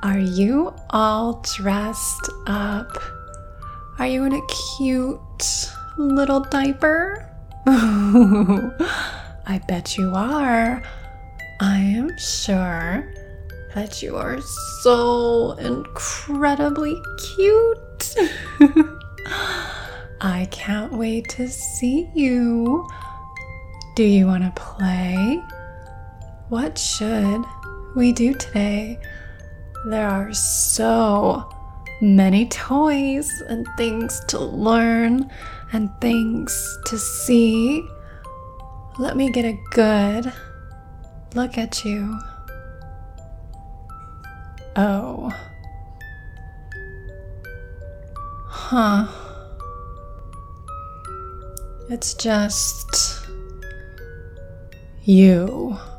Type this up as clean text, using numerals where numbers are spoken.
Are you all dressed up? Are you in a cute little diaper? I bet you are. I am sure that you are so incredibly cute. I can't wait to see you. Do you want to play? What should we do today? There are so many toys and things to learn and things to see. Let me get a good look at you. Oh. Huh. It's just you.